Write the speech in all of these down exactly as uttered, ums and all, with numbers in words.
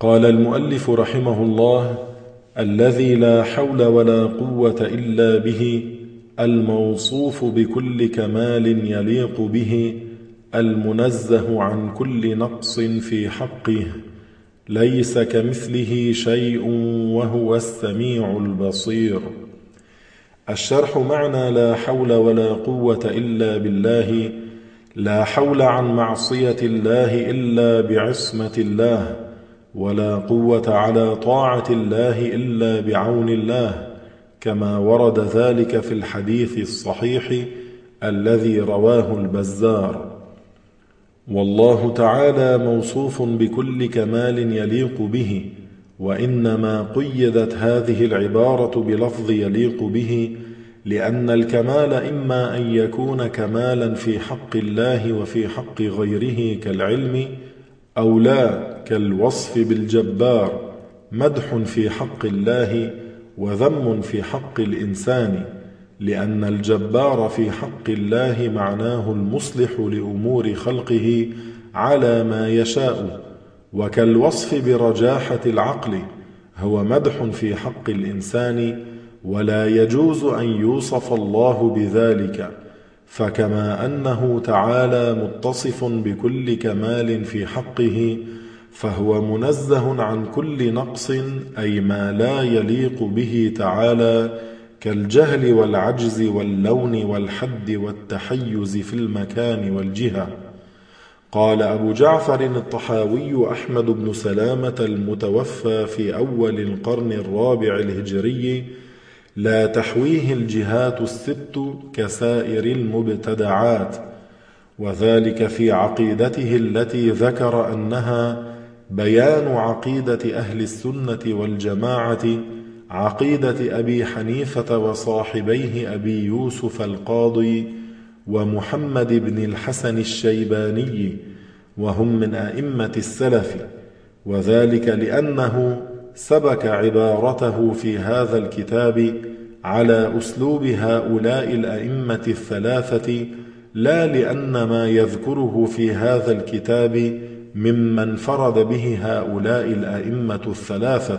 قال المؤلف رحمه الله: الذي لا حول ولا قوة إلا به، الموصوف بكل كمال يليق به، المنزه عن كل نقص في حقه، ليس كمثله شيء وهو السميع البصير. الشرح: معنى لا حول ولا قوة إلا بالله: لا حول عن معصية الله إلا بعصمة الله، ولا قوة على طاعة الله إلا بعون الله، كما ورد ذلك في الحديث الصحيح الذي رواه البزار. والله تعالى موصوف بكل كمال يليق به، وإنما قيدت هذه العبارة بلفظ يليق به لأن الكمال إما أن يكون كمالا في حق الله وفي حق غيره كالعلم، أو لا كالوصف بالجبار، مدح في حق الله وذم في حق الإنسان، لأن الجبار في حق الله معناه المصلح لأمور خلقه على ما يشاء، وكالوصف برجاحة العقل هو مدح في حق الإنسان، ولا يجوز أن يوصف الله بذلك، فكما أنه تعالى متصف بكل كمال في حقه، فهو منزه عن كل نقص، أي ما لا يليق به تعالى، كالجهل والعجز واللون والحد والتحيز في المكان والجهة. قال أبو جعفر الطحاوي أحمد بن سلامة المتوفى في أول القرن الرابع الهجري: لا تحويه الجهات الست كسائر المبتدعات، وذلك في عقيدته التي ذكر أنها بيان عقيدة أهل السنة والجماعة، عقيدة أبي حنيفة وصاحبيه أبي يوسف القاضي ومحمد بن الحسن الشيباني، وهم من أئمة السلف، وذلك لأنه سبك عبارته في هذا الكتاب على أسلوب هؤلاء الأئمة الثلاثة، لا لأن ما يذكره في هذا الكتاب ممن فرد به هؤلاء الأئمة الثلاثة.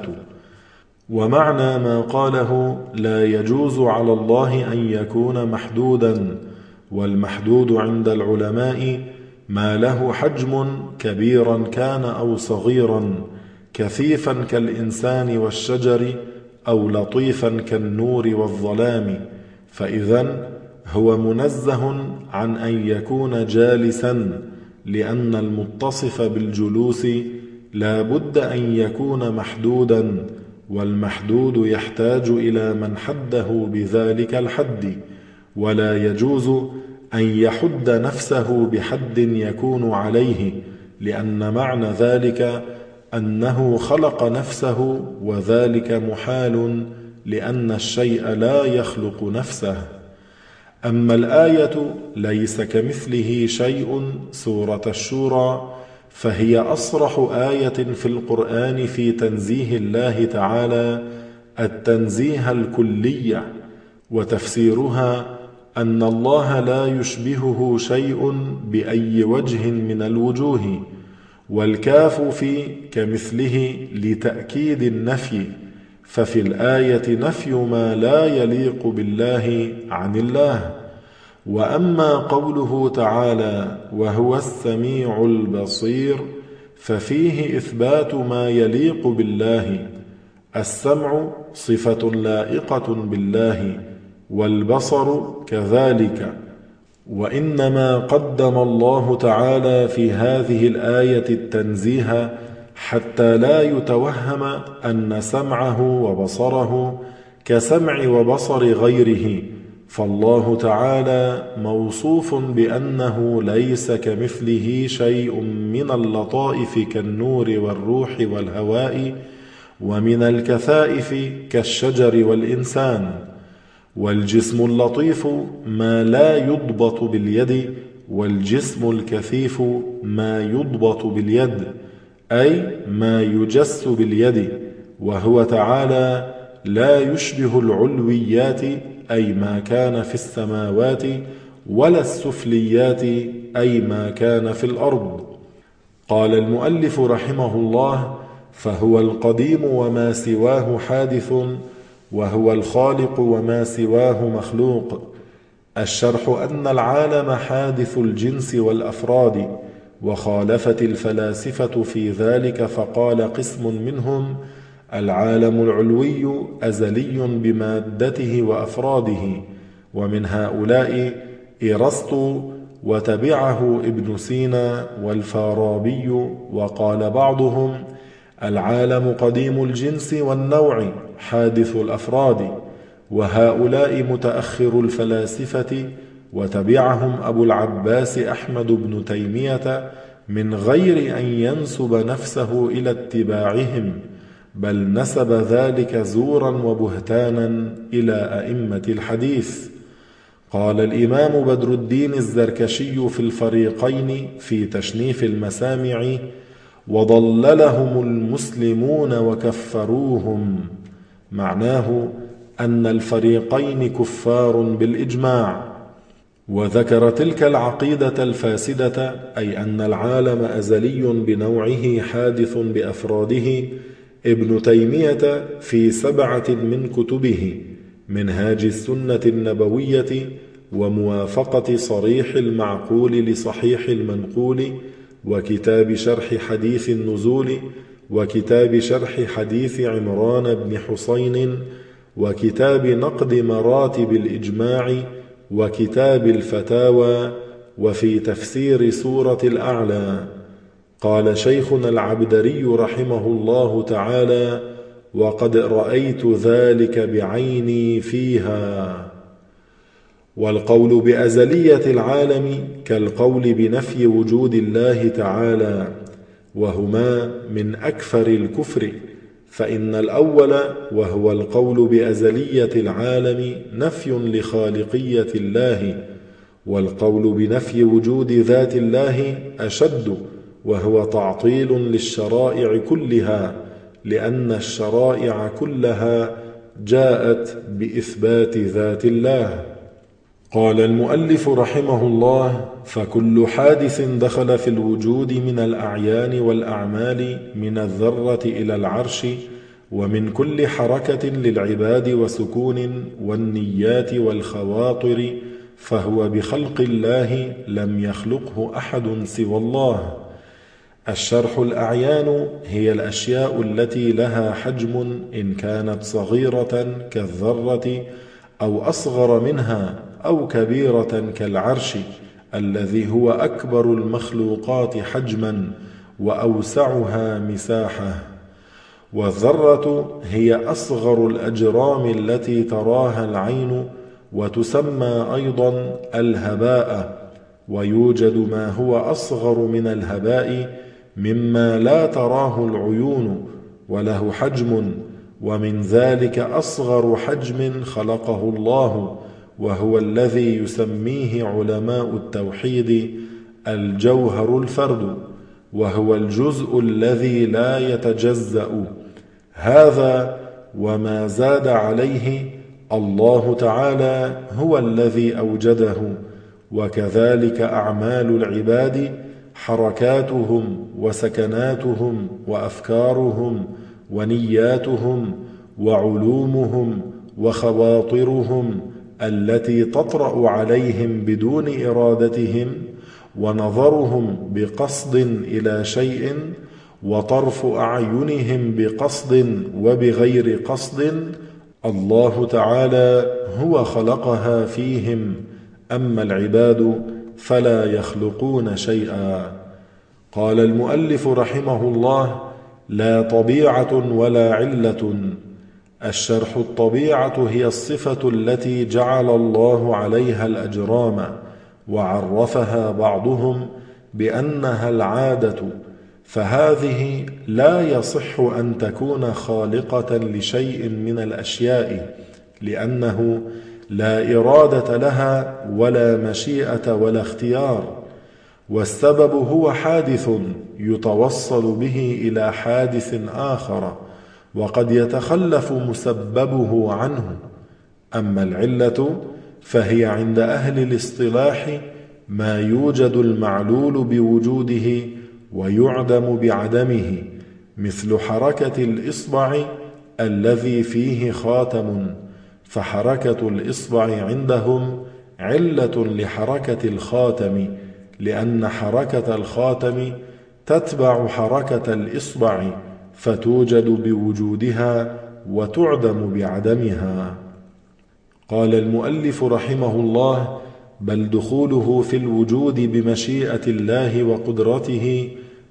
ومعنى ما قاله: لا يجوز على الله أن يكون محدودا، والمحدود عند العلماء ما له حجم كبيرا كان أو صغيرا، كثيفا كالإنسان والشجر، أو لطيفا كالنور والظلام، فإذن هو منزه عن أن يكون جالسا، لأن المتصف بالجلوس لا بد أن يكون محدودا، والمحدود يحتاج إلى من حده بذلك الحد، ولا يجوز أن يحد نفسه بحد يكون عليه، لأن معنى ذلك أنه خلق نفسه، وذلك محال، لأن الشيء لا يخلق نفسه. أما الآية ليس كمثله شيء سورة الشورى، فهي أصرح آية في القرآن في تنزيه الله تعالى التنزيه الكلي، وتفسيرها أن الله لا يشبهه شيء بأي وجه من الوجوه، والكاف في كمثله لتأكيد النفي، ففي الآية نفي ما لا يليق بالله عن الله. وأما قوله تعالى: وهو السميع البصير، ففيه إثبات ما يليق بالله. السمع صفة لائقة بالله، والبصر كذلك، وإنما قدم الله تعالى في هذه الآية التنزيه حتى لا يتوهم أن سمعه وبصره كسمع وبصر غيره، فالله تعالى موصوف بأنه ليس كمثله شيء من اللطائف كالنور والروح والهواء، ومن الكثائف كالشجر والإنسان. والجسم اللطيف ما لا يضبط باليد، والجسم الكثيف ما يضبط باليد، أي ما يجس باليد، وهو تعالى لا يشبه العلويات، أي ما كان في السماوات، ولا السفليات، أي ما كان في الأرض. قال المؤلف رحمه الله: فهو القديم وما سواه حادث، وهو الخالق وما سواه مخلوق. الشرح أن العالم حادث الجنس والأفراد، وخالفت الفلاسفة في ذلك فقال قسم منهم: العالم العلوي أزلي بمادته وأفراده. ومن هؤلاء إرسطو، وتبعه ابن سينا والفارابي. وقال بعضهم: العالم قديم الجنس والنوع حادث الأفراد. وهؤلاء متأخر الفلاسفة، وتبعهم أبو العباس أحمد بن تيمية من غير أن ينسب نفسه إلى اتباعهم، بل نسب ذلك زورا وبهتانا إلى أئمة الحديث. قال الإمام بدر الدين الزركشي في الفريقين في تشنيف المسامع: وضللهم المسلمون وكفروهم. معناه أن الفريقين كفار بالإجماع. وذكر تلك العقيدة الفاسدة، أي أن العالم أزلي بنوعه حادث بأفراده، ابن تيمية في سبعة من كتبه: منهاج السنة النبوية، وموافقة صريح المعقول لصحيح المنقول، وكتاب شرح حديث النزول، وكتاب شرح حديث عمران بن حسين، وكتاب نقد مراتب الإجماع، وكتاب الفتاوى، وفي تفسير سورة الأعلى. قال شيخنا العبدري رحمه الله تعالى: وقد رأيت ذلك بعيني فيها. والقول بأزلية العالم كالقول بنفي وجود الله تعالى، وهما من أكفر الكفر. فإن الأول وهو القول بأزلية العالم نفي لخالقية الله، والقول بنفي وجود ذات الله أشد، وهو تعطيل للشرائع كلها، لأن الشرائع كلها جاءت بإثبات ذات الله. قال المؤلف رحمه الله: فكل حادث دخل في الوجود من الأعيان والأعمال، من الذرة إلى العرش، ومن كل حركة للعباد وسكون والنيات والخواطر، فهو بخلق الله لم يخلقه أحد سوى الله. الشرح: الأعيان هي الأشياء التي لها حجم، إن كانت صغيرة كالذرة أو أصغر منها، أو كبيرة كالعرش الذي هو أكبر المخلوقات حجما وأوسعها مساحة. والذرة هي أصغر الأجرام التي تراها العين، وتسمى أيضا الهباء. ويوجد ما هو أصغر من الهباء مما لا تراه العيون، وله حجم، ومن ذلك أصغر حجم خلقه الله، وهو الذي يسميه علماء التوحيد الجوهر الفرد، وهو الجزء الذي لا يتجزأ. هذا وما زاد عليه الله تعالى هو الذي أوجده. وكذلك أعمال العباد، حركاتهم وسكناتهم وأفكارهم ونياتهم وعلومهم وخواطرهم التي تطرأ عليهم بدون إرادتهم، ونظرهم بقصد إلى شيء، وطرف أعينهم بقصد وبغير قصد، الله تعالى هو خلقها فيهم. أما العباد فلا يخلقون شيئا. قال المؤلف رحمه الله: لا طبيعة ولا علة. الشرح: الطبيعة هي الصفة التي جعل الله عليها الأجرام، وعرفها بعضهم بأنها العادة، فهذه لا يصح أن تكون خالقة لشيء من الأشياء، لأنه لا إرادة لها ولا مشيئة ولا اختيار. والسبب هو حادث يتوصل به إلى حادث آخر، وقد يتخلف مسببه عنه. أما العلة فهي عند أهل الاصطلاح ما يوجد المعلول بوجوده ويعدم بعدمه، مثل حركة الإصبع الذي فيه خاتم، فحركة الإصبع عندهم علة لحركة الخاتم، لأن حركة الخاتم تتبع حركة الإصبع، فتوجد بوجودها وتعدم بعدمها. قال المؤلف رحمه الله: بل دخوله في الوجود بمشيئة الله وقدرته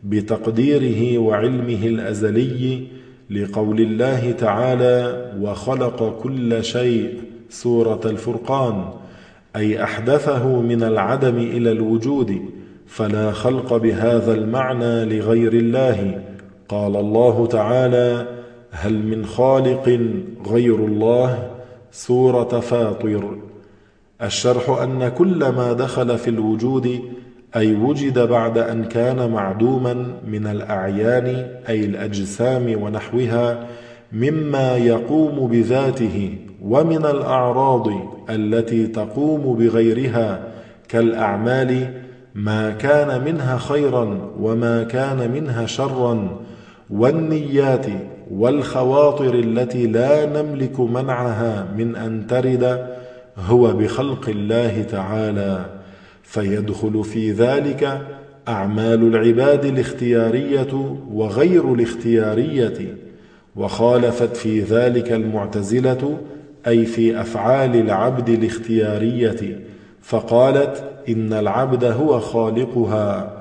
بتقديره وعلمه الأزلي، لقول الله تعالى: وخلق كل شيء، سورة الفرقان، أي أحدثه من العدم إلى الوجود، فلا خلق بهذا المعنى لغير الله. قال الله تعالى: هل من خالق غير الله، سورة فاطر. الشرح أن كل ما دخل في الوجود أي وجد بعد أن كان معدوما من الأعيان أي الأجسام ونحوها مما يقوم بذاته، ومن الأعراض التي تقوم بغيرها كالأعمال، ما كان منها خيرا وما كان منها شرا، والنيات والخواطر التي لا نملك منعها من أن ترد، هو بخلق الله تعالى. فيدخل في ذلك أعمال العباد الاختيارية وغير الاختيارية. وخالفت في ذلك المعتزلة، أي في أفعال العبد الاختيارية، فقالت إن العبد هو خالقها،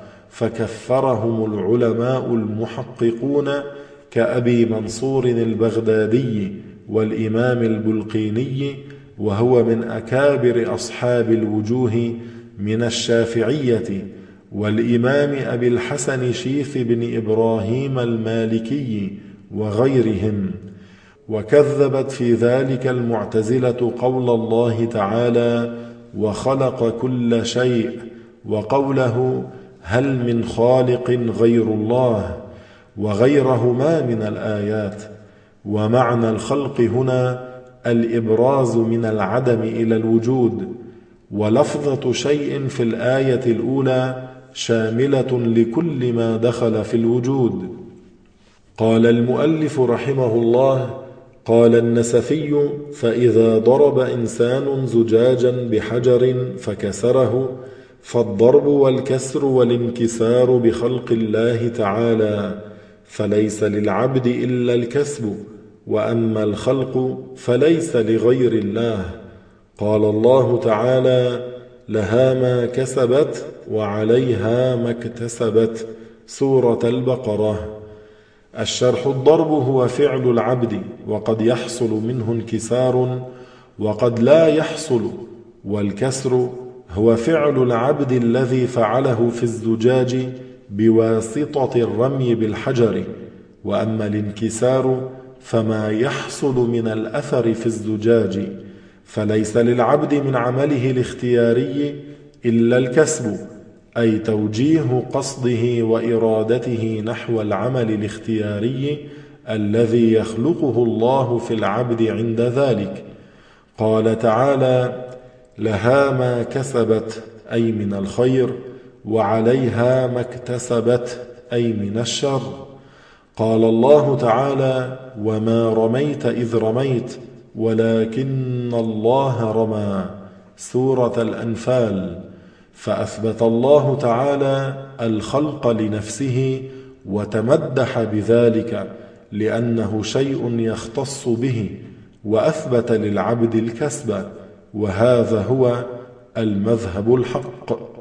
فكفرهم العلماء المحققون كأبي منصور البغدادي والإمام البلقيني، وهو من أكابر أصحاب الوجوه من الشافعية، والإمام أبي الحسن شيث بن إبراهيم المالكي وغيرهم. وكذبت في ذلك المعتزلة قول الله تعالى: وخلق كل شيء، وقوله: هل من خالق غير الله، وغيرهما من الآيات. ومعنى الخلق هنا الإبراز من العدم إلى الوجود، ولفظة شيء في الآية الأولى شاملة لكل ما دخل في الوجود. قال المؤلف رحمه الله: قال النسفي: فإذا ضرب إنسان زجاجا بحجر فكسره، فالضرب والكسر والانكسار بخلق الله تعالى، فليس للعبد إلا الكسب، وأما الخلق فليس لغير الله. قال الله تعالى: لها ما كسبت وعليها ما اكتسبت، سورة البقرة. الشرح: الضرب هو فعل العبد، وقد يحصل منه انكسار وقد لا يحصل، والكسر هو فعل العبد الذي فعله في الزجاج بواسطة الرمي بالحجر. وأما الانكسار فما يحصل من الأثر في الزجاج، فليس للعبد من عمله الاختياري إلا الكسب، أي توجيه قصده وإرادته نحو العمل الاختياري الذي يخلقه الله في العبد عند ذلك. قال تعالى: لها ما كسبت، أي من الخير، وعليها ما اكتسبت، أي من الشر. قال الله تعالى: وما رميت إذ رميت ولكن الله رمى، سورة الأنفال. فأثبت الله تعالى الخلق لنفسه وتمدح بذلك لأنه شيء يختص به، وأثبت للعبد الكسب، وهذا هو المذهب الحق.